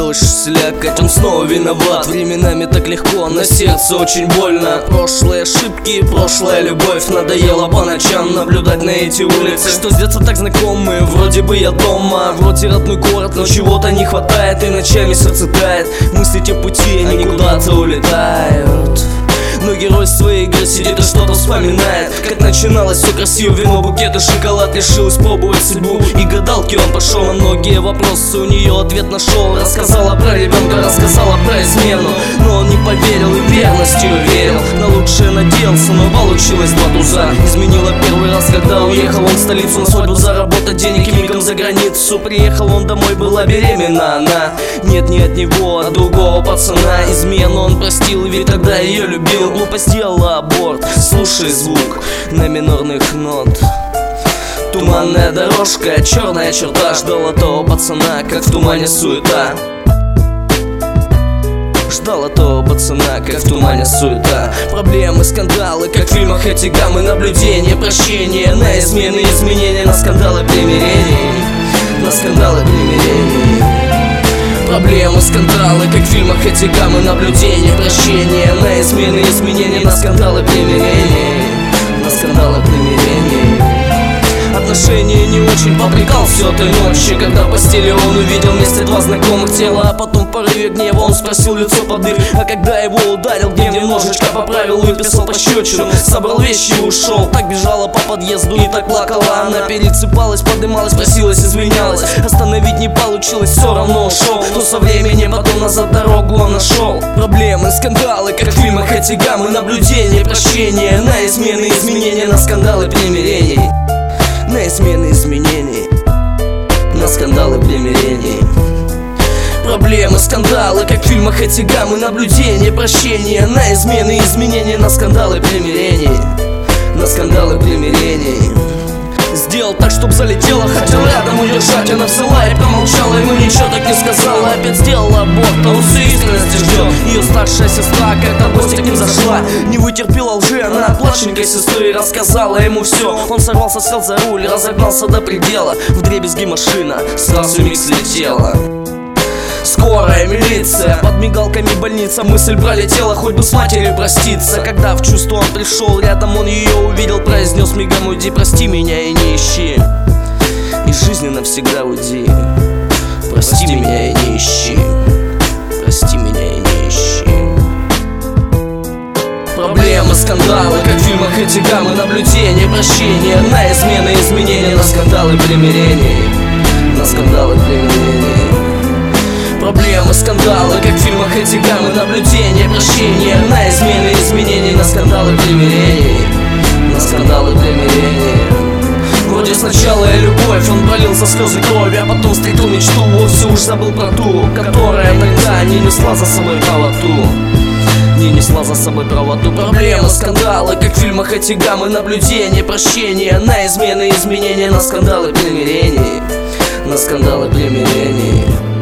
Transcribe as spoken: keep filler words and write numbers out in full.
хотелось слякать, он снова виноват. Временами так легко, на сердце очень больно. Прошлые ошибки, прошлая любовь. Надоело по ночам наблюдать на эти улицы, что с детства так знакомы. Вроде бы я дома, вроде родной город, но чего-то не хватает, и ночами сердце тает. Мысли те пути, они куда-то улетают. Но герой своей игры сидит и что-то вспоминает. Как начиналось все красиво, вино, букет и шоколад. Решил испробовать судьбу, и гадалки он пошел. На многие вопросы у нее ответ нашел. Рассказала про ребенка, рассказала про измену, но он не поверил и верностью верил. На лучшее надеялся, но получилось два туза. Изменила первый раз, когда уехал он в столицу на свадьбу заработать денег и мигом за границу. Приехал он домой, была беременна она. Нет, не от него, а от другого пацана. Измену он простил, ведь тогда ее любил. Глупо сделала аборт, слушай звук на минорных нот. Туманная дорожка, черная черта ждала того пацана, как в тумане суета. Ждала того пацана, как в тумане суета. Проблемы, скандалы, как в фильмах эти гаммы. Наблюдения, прощения, на измены, изменения, на скандалы, примирения, на скандалы, примирения. Проблемы, скандалы, как в фильмах эти гаммы. Наблюдения, прощения, на измены, изменения, на скандалы, примирения, на скандалы, примирения. Отношения не очень попрекал все той ночи, когда в постели он увидел вместе два знакомых тела. А потом в порыве гнева он спросил лицо под дых. А когда его ударил, где немножечко поправил, выписал пощечину, собрал вещи и ушел. Так бежала по подъезду и так плакала. Она пересыпалась, поднималась, просилась, извинялась. Остановить не получилось, все равно ушел. Но со временем потом назад дорогу он нашел. Проблемы, скандалы, как в фильмах эти гаммы. Наблюдения, прощения, на измены, изменения, на скандалы, примирений, на измены, изменений, на скандалы, примирений. Проблемы, скандалы, как в фильмах эти гаммы. Наблюдения, прощения, на измены, изменения, на скандалы, примирений, на скандалы, примирений. Сделал так, чтоб залетела, хотел рядом удержать. Она взяла и промолчала, ему ничего так не сказала. Опять сделала аборт, а он всю искренность ждет. Ее старшая сестра, когда в гости к ним зашла, не вытерпела лжи, она от младшенькой сестры рассказала ему все. Он сорвался, сел за руль, разогнался до предела. Вдребезги машина сразу миг слетела. Скорая, милиция, под мигалками больница. Мысль пролетела, хоть бы с матерью проститься. Когда в чувство он пришел, рядом он ее увидел. Произнес мигом: уйди, прости меня и не ищи. Из жизни навсегда уйди. Прости меня и не ищи. Прости меня и не ищи. Проблемы, скандалы, как в фильмах эти гаммы. Наблюдения, прощения, на измены, изменения, на скандалы, примирения, на скандалы, примирения. Проблемы, скандалы, как в фильмах эти гаммы. Наблюдения, прощения, на измены, изменения, на скандалы, примирения, на скандалы, примирения. Вроде сначала я любовь, он пролился слезы крови, а потом встретил мечту, вовсе уж забыл про ту, которая тогда не несла за собой правоту, не несла за собой правоту. Проблемы, скандалы, как в фильмах эти гаммы. Наблюдения, прощения, на измены, изменения, на скандалы, примирения, на скандалы, примирения.